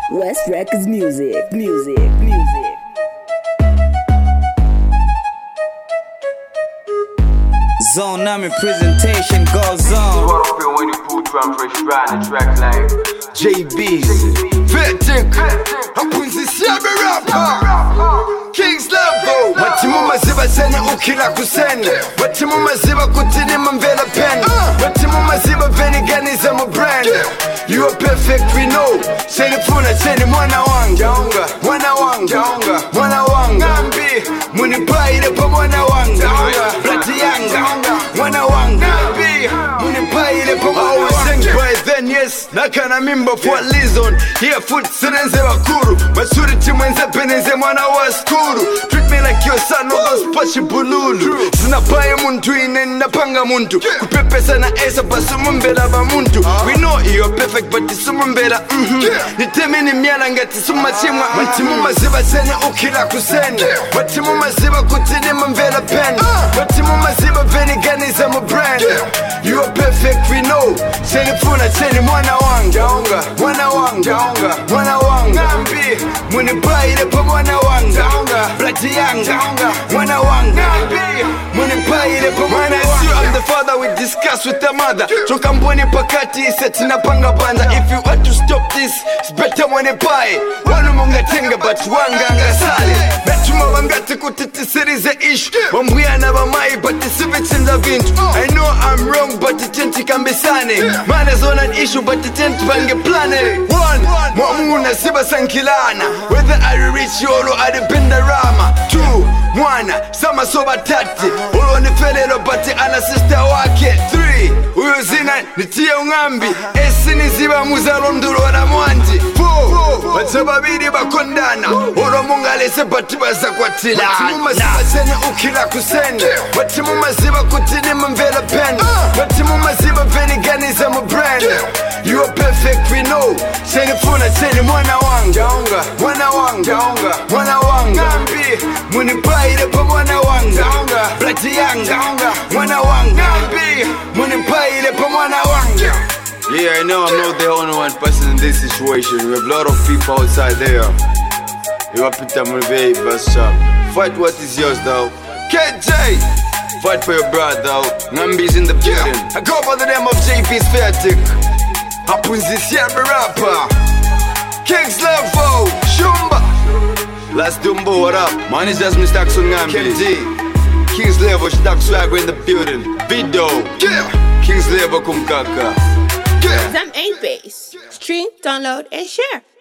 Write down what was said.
West Records music. Zone Nami presentation goes on. What I feel when you pull drum fresh riding the track like JB's Vertic Apunzisyabe rapper Kings Level Watimu maziba sene ukila kusene Watimu maziba kutini mvela pen Watimu maziba veniganiza mu brand You are perfect we know Seni funa seni mwana wanga Mwana wanga Mwana wanga Ngambi Munipaire pa mwana wanga Blati yanga Mwana wanga Ngambi Munipaire pa mwana wanga By then yes Nakana mimba for a reason Here foot sinenze bakuru Masuri timwenze penenze mwana wa skuru Treat me like your son spashi bululu Sinapaye muntu inenda panga muntu Kupepesa na esa basumu mbela ba muntu We know you're perfect but isumu mbela Nitemi ni miala ngati suma chimwa Watimu maziba sene ukila kusene Watimu maziba kutini mbela pen Watimu maziba veniganiza mu brand You are perfect we know Seni funa seni mwana wanga Mwana wanga Mwana wanga Ngambi Munipaire pa mwana wanga Blati yanga Mwana wanga Ngambi Munipaire pa mwana wanga I'm the father we discuss with the mother Choka mboni pakati seti na panga banda If you want to stop this It's better mwene pai Wanu munga tenga but wanga ngasali Betuma wangati kutitisirize ishu Wambuya na bamai but isivits in the vintu I know I'm wrong but itenti kambisane Man is on an issue but itenti bange plane One Mwamuna siba sankilana Whether I reach yolo adipenda rama Two Mwana Sama soba tati Olo nifelelo bati ana sister wake Three Uyuzina nitie ungambi Esi niziba muzalo mduro wana mwanji Four Batababidi bakondana Olo mungalese bati baza kwa tilana Watimu maziba sene ukila kusene Watimu maziba kutini mvela pen Watimu maziba veniganiza mu brand You are perfect we know Seni funa seni mwana wanga Mwana wanga Mwana wanga Ngambi Munipaire pa mwana wanga Blati yanga Mwana wanga Ngambi Munipaire pa mwana wanga Yeah, I know I'm not the only one person in this situation. We have a lot of people outside there. You are Peter Mulvey, bus shop. Fight what is yours though. KJ! Fight for your brother though. Ngambi's in the building. I go by the name of JB's Vertic Apunzisyabe rapper Kings Level Shumba Last Dumbo, what up? Man, it's just Mr. Aksun Ngambi. KD Kings Level, Stack Swagger in the building. Video. Kings Level, Kumkaka. Them ain't bass. Stream, download, and share.